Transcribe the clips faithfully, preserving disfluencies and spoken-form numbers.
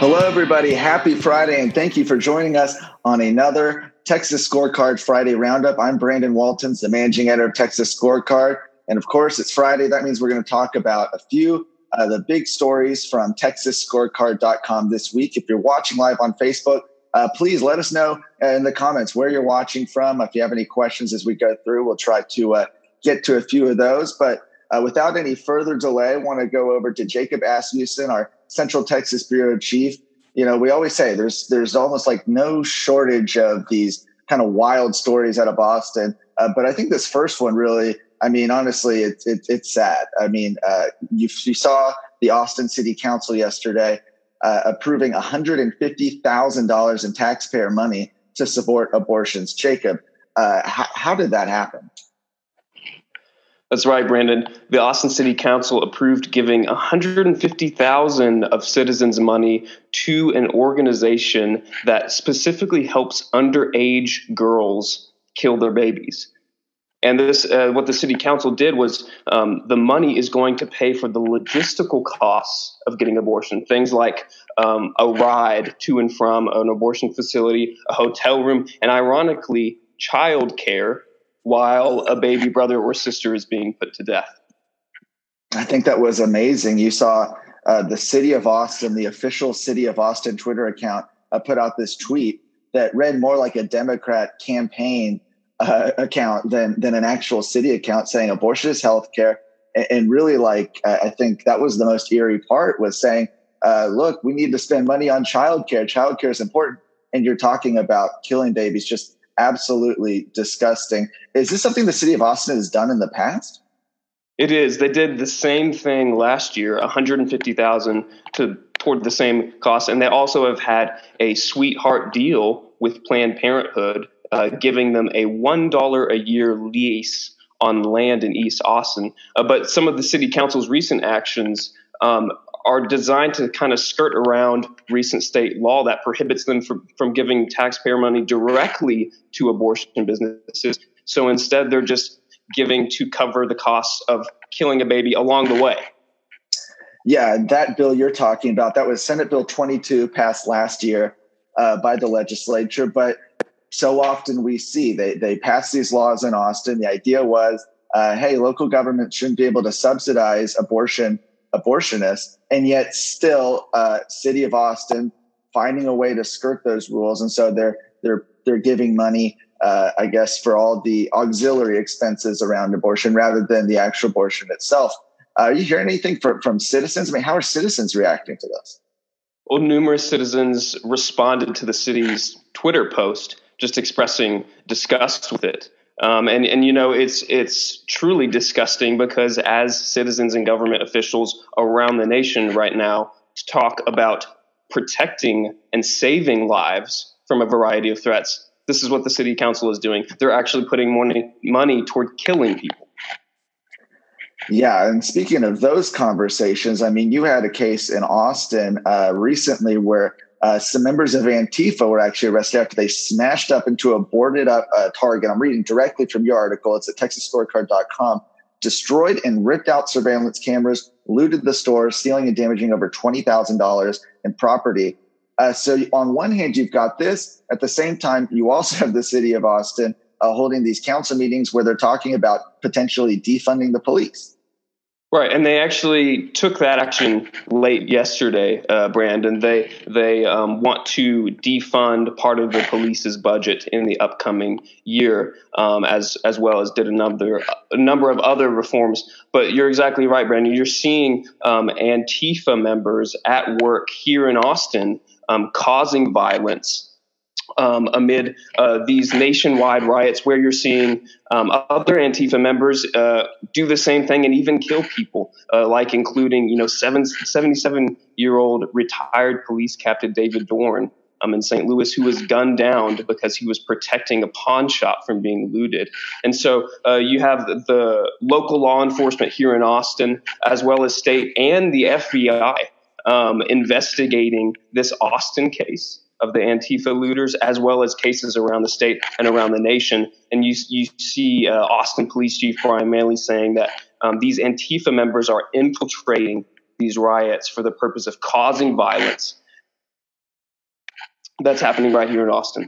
Hello, everybody. Happy Friday, and thank you for joining us on another Texas Scorecard Friday Roundup. I'm Brandon Waltons, the managing editor of Texas Scorecard. And of course, it's Friday. That means we're going to talk about a few of the big stories from Texas Scorecard dot com this week. If you're watching live on Facebook, uh, please let us know in the comments where you're watching from. If you have any questions as we go through, we'll try to uh, get to a few of those. But uh, without any further delay, I want to go over to Jacob Asmussen, our Central Texas Bureau Chief. You know, we always say there's there's almost like no shortage of these kind of wild stories out of Austin. Uh, but I think this first one really, I mean, honestly, it's it, it's sad. I mean, uh, you, you saw the Austin City Council yesterday uh, approving one hundred fifty thousand dollars in taxpayer money to support abortions. Jacob, uh, how, how did that happen? That's right, Brandon. The Austin City Council approved giving one hundred fifty thousand dollars of citizens' money to an organization that specifically helps underage girls kill their babies. And this, uh, what the City Council did was um, the money is going to pay for the logistical costs of getting abortion, things like um, a ride to and from an abortion facility, a hotel room, and ironically, childcare, while a baby brother or sister is being put to death. I think that was amazing. You saw uh, the City of Austin, the official City of Austin Twitter account, uh, put out this tweet that read more like a Democrat campaign uh, account than than an actual city account, saying abortion is healthcare. And, and really, like, uh, I think that was the most eerie part, was saying, uh, look, we need to spend money on childcare. Childcare is important. And you're talking about killing babies. Just absolutely disgusting. Is this something the City of Austin has done in the past? It is. They did the same thing last year, one hundred fifty thousand dollars to toward the same cost, and they also have had a sweetheart deal with Planned Parenthood, uh, giving them a one dollar a year lease on land in East Austin. Uh, but some of the City Council's recent actions um, are designed to kind of skirt around recent state law that prohibits them from, from giving taxpayer money directly to abortion businesses. So instead, they're just giving to cover the costs of killing a baby along the way. Yeah, that bill you're talking about, that was Senate Bill twenty-two, passed last year uh, by the legislature. But so often we see they, they pass these laws in Austin. The idea was, uh, hey, local government shouldn't be able to subsidize abortion abortionists, and yet still uh, City of Austin finding a way to skirt those rules. And so they're they're they're giving money, uh, I guess, for all the auxiliary expenses around abortion rather than the actual abortion itself. Uh, are you hearing anything from, from citizens? I mean, how are citizens reacting to this? Well, numerous citizens responded to the city's Twitter post, just expressing disgust with it. Um, and, and, you know, it's it's truly disgusting because as citizens and government officials around the nation right now talk about protecting and saving lives from a variety of threats, this is what the City Council is doing. They're actually putting money, money toward killing people. Yeah. And speaking of those conversations, I mean, you had a case in Austin uh, recently where Uh, some members of Antifa were actually arrested after they smashed up into a boarded up uh, Target. I'm reading directly from your article. It's at Texas Scorecard dot com. Destroyed and ripped out surveillance cameras, looted the store, stealing and damaging over twenty thousand dollars in property. Uh, so on one hand, you've got this. At the same time, you also have the City of Austin uh, holding these council meetings where they're talking about potentially defunding the police. Right, and they actually took that action late yesterday, uh, Brandon. They they um, want to defund part of the police's budget in the upcoming year, um, as as well as did a number a number of other reforms. But you're exactly right, Brandon. You're seeing um, Antifa members at work here in Austin um, causing violence Um, amid uh, these nationwide riots, where you're seeing um, other Antifa members uh, do the same thing and even kill people, uh, like including, you know, seventy-seven-year-old retired police captain David Dorn um, in Saint Louis, who was gunned down because he was protecting a pawn shop from being looted. And so uh, you have the, the local law enforcement here in Austin, as well as state and the F B I um, investigating this Austin case of the Antifa looters, as well as cases around the state and around the nation. And you you see uh, Austin Police Chief Brian Manley saying that um, these Antifa members are infiltrating these riots for the purpose of causing violence. that's happening right here in Austin.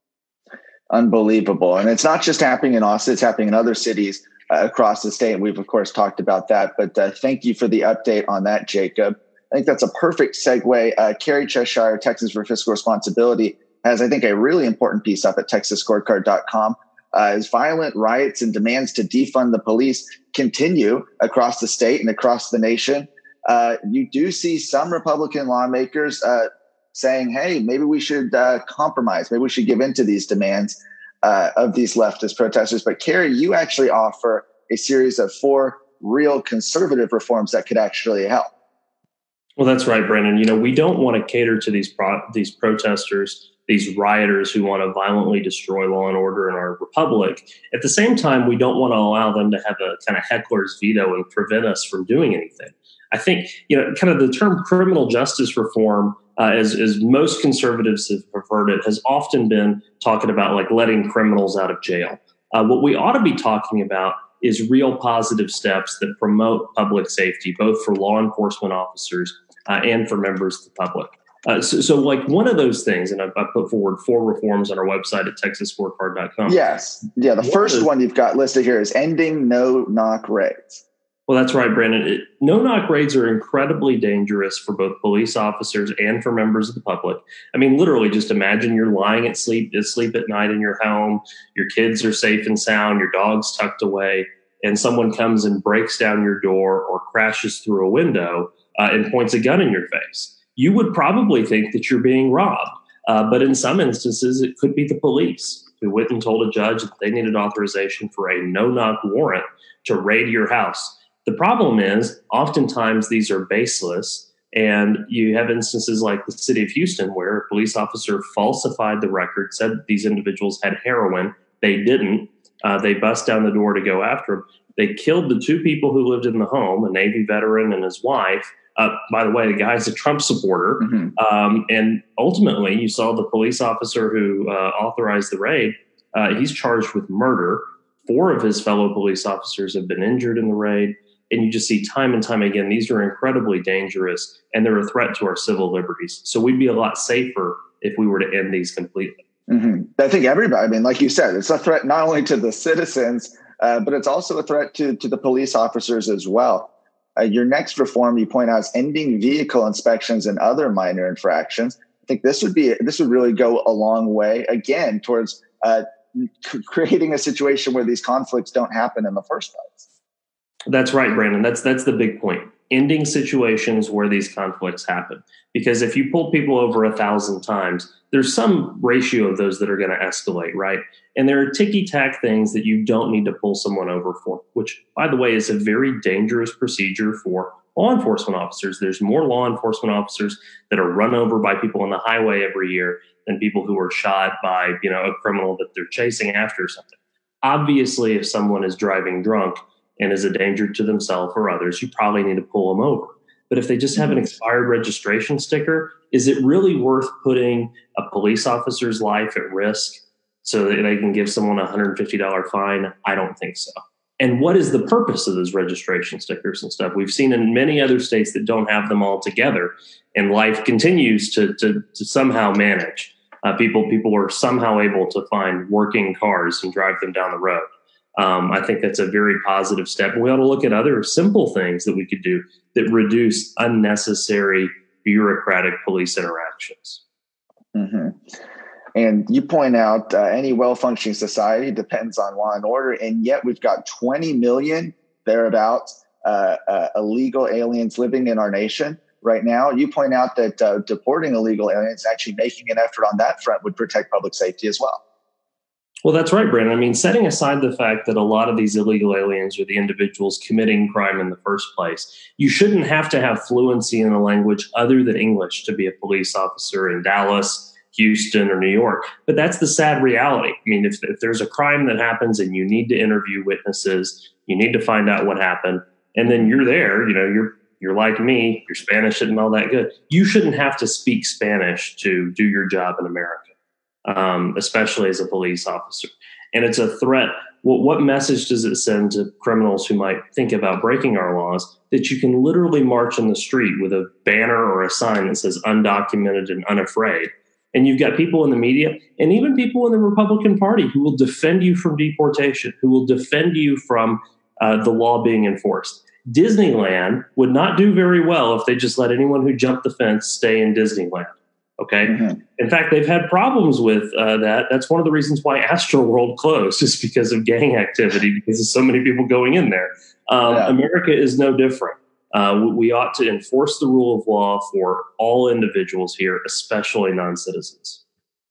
Unbelievable. And it's not just happening in Austin, it's happening in other cities uh, across the state. We've, of course, talked about that. But uh, thank you for the update on that, Jacob. I think that's a perfect segue. Uh, Carrie Cheshire, Texans for Fiscal Responsibility, has, I think, a really important piece up at texas scorecard dot com. Uh, as violent riots and demands to defund the police continue across the state and across the nation, uh, you do see some Republican lawmakers uh, saying, hey, maybe we should uh, compromise. Maybe we should give in to these demands uh, of these leftist protesters. But Carrie, you actually offer a series of four real conservative reforms that could actually help. Well, that's right, Brandon. You know, we don't want to cater to these pro- these protesters, these rioters who want to violently destroy law and order in our republic. At the same time, we don't want to allow them to have a kind of heckler's veto and prevent us from doing anything. I think, you know, kind of the term criminal justice reform, uh, as, as most conservatives have preferred it, has often been talking about like letting criminals out of jail. Uh, what we ought to be talking about is real positive steps that promote public safety, both for law enforcement officers uh, and for members of the public. Uh, so, so, like one of those things, and I, I put forward four reforms on our website at texas scorecard dot com. Yes. Yeah. The one first one you've got listed here is ending no-knock raids. Well, that's right, Brandon. It, no-knock raids are incredibly dangerous for both police officers and for members of the public. I mean, literally, just imagine you're lying at sleep, asleep at night in your home. Your kids are safe and sound. Your dog's tucked away. And someone comes and breaks down your door or crashes through a window uh, and points a gun in your face. You would probably think that you're being robbed. Uh, but in some instances, it could be the police who went and told a judge that they needed authorization for a no-knock warrant to raid your house. The problem is, oftentimes these are baseless, and you have instances like the city of Houston where a police officer falsified the record, said that these individuals had heroin. They didn't. Uh, they bust down the door to go after them. They killed the two people who lived in the home, a Navy veteran and his wife. Uh, by the way, the guy's a Trump supporter. Mm-hmm. Um, and ultimately, you saw the police officer who uh, authorized the raid. Uh, he's charged with murder. Four of his fellow police officers have been injured in the raid. And you just see time and time again, these are incredibly dangerous and they're a threat to our civil liberties. So we'd be a lot safer if we were to end these completely. Mm-hmm. I think everybody, I mean, like you said, it's a threat not only to the citizens, uh, but it's also a threat to, to the police officers as well. Uh, your next reform, you point out, is ending vehicle inspections and other minor infractions. I think this would be, this would really go a long way, again, towards uh, c- creating a situation where these conflicts don't happen in the first place. That's right, Brandon. That's that's the big point. Ending situations where these conflicts happen. Because if you pull people over a thousand times, there's some ratio of those that are going to escalate, right? And there are ticky-tack things that you don't need to pull someone over for, which, by the way, is a very dangerous procedure for law enforcement officers. There's more law enforcement officers that are run over by people on the highway every year than people who are shot by, you know, a criminal that they're chasing after or something. Obviously, if someone is driving drunk and is a danger to themselves or others, you probably need to pull them over. But if they just have an expired registration sticker, is it really worth putting a police officer's life at risk so that they can give someone a one hundred fifty dollars fine? I don't think so. And what is the purpose of those registration stickers and stuff? We've seen in many other states that don't have them all together, and life continues to, to, to somehow manage. Uh, people, people are somehow able to find working cars and drive them down the road. Um, I think that's a very positive step. And we ought to look at other simple things that we could do that reduce unnecessary bureaucratic police interactions. Mm-hmm. And you point out uh, any well-functioning society depends on law and order, and yet we've got twenty million thereabouts uh, uh, illegal aliens living in our nation right now. You point out that uh, deporting illegal aliens, actually making an effort on that front, would protect public safety as well. Well, that's right, Brandon. I mean, setting aside the fact that a lot of these illegal aliens are the individuals committing crime in the first place, you shouldn't have to have fluency in a language other than English to be a police officer in Dallas, Houston, or New York. But that's the sad reality. I mean, if, if there's a crime that happens and you need to interview witnesses, you need to find out what happened, and then you're there, you know, you're you're like me, your Spanish isn't all that good. You shouldn't have to speak Spanish to do your job in America. Um, especially as a police officer. And it's a threat. What, what message does it send to criminals who might think about breaking our laws that you can literally march in the street with a banner or a sign that says undocumented and unafraid, And you've got people in the media and even people in the Republican Party who will defend you from deportation, who will defend you from uh, the law being enforced. Disneyland would not do very well if they just let anyone who jumped the fence stay in Disneyland. Okay. Mm-hmm. In fact, they've had problems with uh, that. That's one of the reasons why Astroworld closed, is because of gang activity, because of so many people going in there. Um, yeah. America is no different. Uh, we ought to enforce the rule of law for all individuals here, especially non-citizens.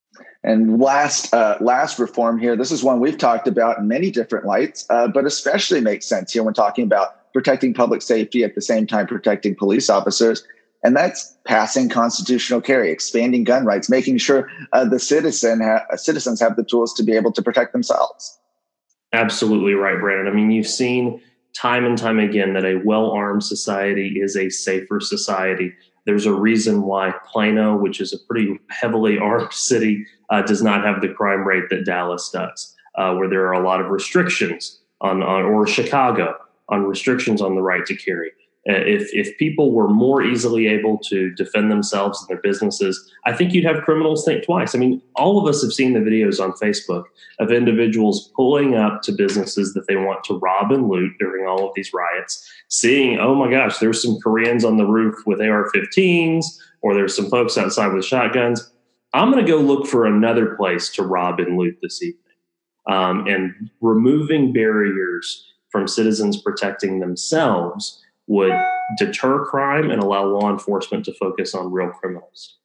And last, uh, last reform here. This is one we've talked about in many different lights, uh, but especially makes sense here when talking about protecting public safety at the same time protecting police officers. And that's passing constitutional carry, expanding gun rights, making sure uh, the citizen ha- citizens have the tools to be able to protect themselves. Absolutely right, Brandon. I mean, you've seen time and time again that a well-armed society is a safer society. There's a reason why Plano, which is a pretty heavily armed city, uh, does not have the crime rate that Dallas does, uh, where there are a lot of restrictions on, on, or Chicago, on restrictions on the right to carry. If if people were more easily able to defend themselves and their businesses, I think you'd have criminals think twice. I mean, all of us have seen the videos on Facebook of individuals pulling up to businesses that they want to rob and loot during all of these riots, seeing, oh my gosh, there's some Koreans on the roof with A R fifteens, or there's some folks outside with shotguns. I'm going to go look for another place to rob and loot this evening. Um, and removing barriers from citizens protecting themselves would deter crime and allow law enforcement to focus on real criminals.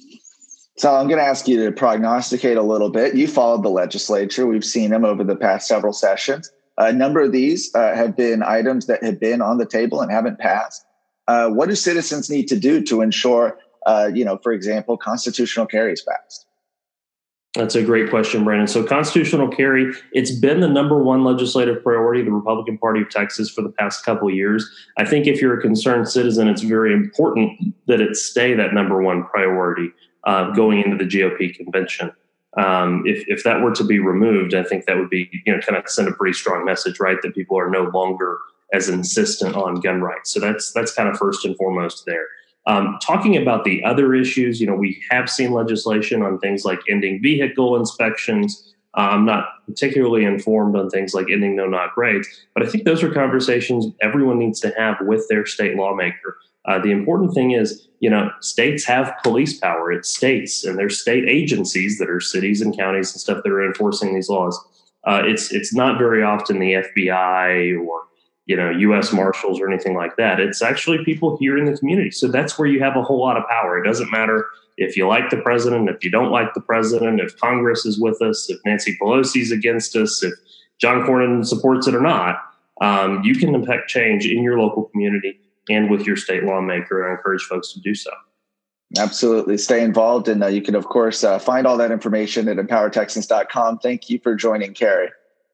So I'm going to ask you to prognosticate a little bit. You followed the legislature. We've seen them over the past several sessions. A number of these uh, have been items that have been on the table and haven't passed. Uh, what do citizens need to do to ensure, uh, you know, for example, constitutional carry is passed? That's a great question, Brandon. So constitutional carry, it's been the number one legislative priority of the Republican Party of Texas for the past couple of years. I think if you're a concerned citizen, it's very important that it stay that number one priority uh, going into the G O P convention. Um, if, if that were to be removed, I think that would be, you know, kind of send a pretty strong message, right? That people are no longer as insistent on gun rights. So that's, that's kind of first and foremost there. Um, talking about the other issues, you know, we have seen legislation on things like ending vehicle inspections. Uh, I'm not particularly informed on things like ending no-knock raids, but I think those are conversations everyone needs to have with their state lawmaker. Uh, the important thing is, you know, states have police power. It's states, and there's state agencies that are cities and counties and stuff that are enforcing these laws. Uh, it's it's not very often the F B I or you know, U S Marshals or anything like that. It's actually people here in the community. So that's where you have a whole lot of power. It doesn't matter if you like the president, if you don't like the president, if Congress is with us, if Nancy Pelosi's against us, if John Cornyn supports it or not. Um, you can impact change in your local community and with your state lawmaker. I encourage folks to do so. Absolutely. Stay involved. And uh, you can, of course, uh, find all that information at empower texans dot com. Thank you for joining Carrie.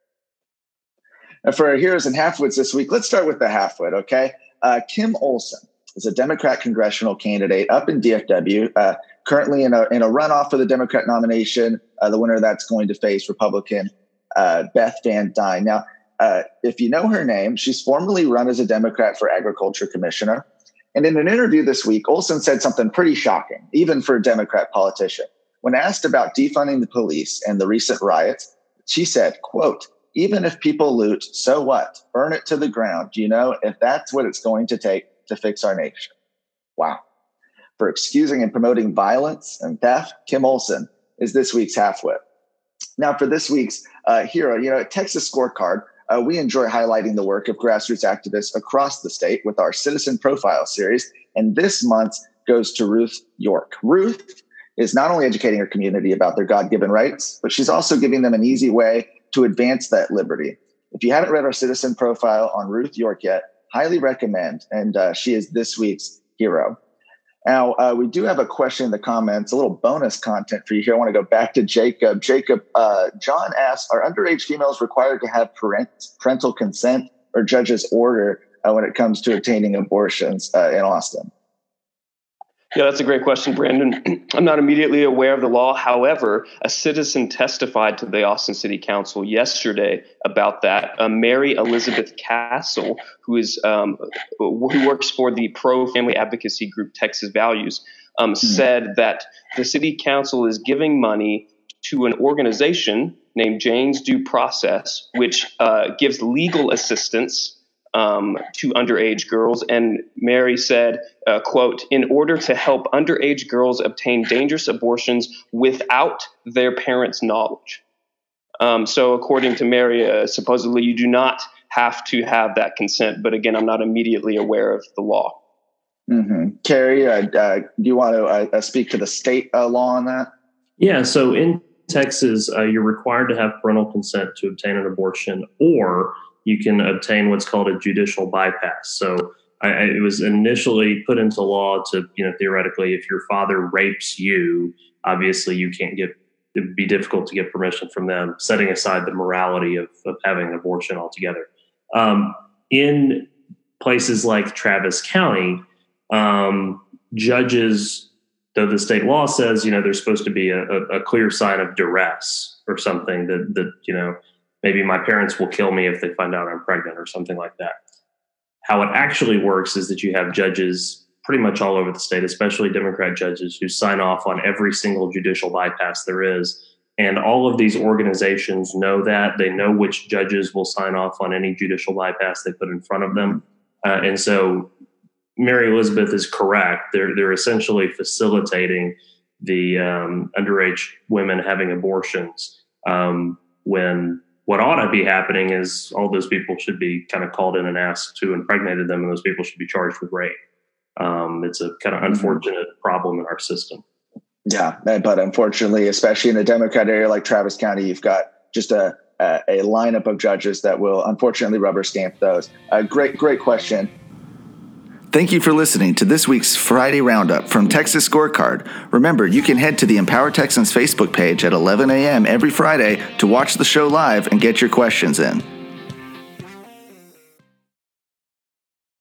For our heroes and halfwits this week, let's start with the halfwit, okay? Uh, Kim Olson is a Democrat congressional candidate up in D F W, uh, currently in a in a runoff for the Democrat nomination. Uh, the winner that's going to face Republican uh, Beth Van Duyne. Now, uh, if you know her name, she's formerly run as a Democrat for Agriculture Commissioner. And in an interview this week, Olson said something pretty shocking, even for a Democrat politician. When asked about defunding the police and the recent riots, she said, quote, "Even if people loot, so what? Burn it to the ground, you know, if that's what it's going to take to fix our nation." Wow. For excusing and promoting violence and theft, Kim Olson is this week's halfwit. Now, for this week's uh, hero, you know, at Texas Scorecard, uh, we enjoy highlighting the work of grassroots activists across the state with our Citizen Profile series. And this month goes to Ruth York. Ruth is not only educating her community about their God-given rights, but she's also giving them an easy way to advance that liberty. If you haven't read our Citizen Profile on Ruth York yet, highly recommend. And uh, she is this week's hero. Now, uh, we do have a question in the comments, a little bonus content for you here. I want to go back to Jacob. Jacob, uh, John asks, are underage females required to have parent, parental consent or judge's order uh, when it comes to obtaining abortions uh, in Austin? Yeah, that's a great question, Brandon. I'm not immediately aware of the law. However, a citizen testified to the Austin City Council yesterday about that. Uh, Mary Elizabeth Castle, who is um, who works for the pro-family advocacy group Texas Values, um, mm-hmm. said that the city council is giving money to an organization named Jane's Due Process, which uh, gives legal assistance um, to underage girls. And Mary said, uh, quote, in order to help underage girls obtain dangerous abortions without their parents' knowledge. Um, so according to Mary, uh, supposedly you do not have to have that consent. But again, I'm not immediately aware of the law. Mm-hmm. Carrie, uh, uh, do you want to uh, speak to the state uh, law on that? Yeah, so in Texas, uh, you're required to have parental consent to obtain an abortion, or you can obtain what's called a judicial bypass. So I, I, it was initially put into law to, you know, theoretically, if your father rapes you, obviously you can't get, it'd be difficult to get permission from them, setting aside the morality of, of having an abortion altogether. Um, in places like Travis County, um, judges, though the state law says, you know, there's supposed to be a, a clear sign of duress or something that, that, you know, maybe my parents will kill me if they find out I'm pregnant or something like that. How it actually works is that you have judges pretty much all over the state, especially Democrat judges, who sign off on every single judicial bypass there is. And all of these organizations know that. They know which judges will sign off on any judicial bypass they put in front of them. Uh, and so Mary Elizabeth is correct. They're they're essentially facilitating the um, underage women having abortions um, when what ought to be happening is all those people should be kind of called in and asked who impregnated them, and those people should be charged with rape. Um, it's a kind of unfortunate mm-hmm. problem in our system. Yeah, but unfortunately, especially in a Democrat area like Travis County, you've got just a a, a lineup of judges that will unfortunately rubber stamp those. Uh, great, great question. Thank you for listening to this week's Friday Roundup from Texas Scorecard. Remember, you can head to the Empower Texans Facebook page at eleven a.m. every Friday to watch the show live and get your questions in.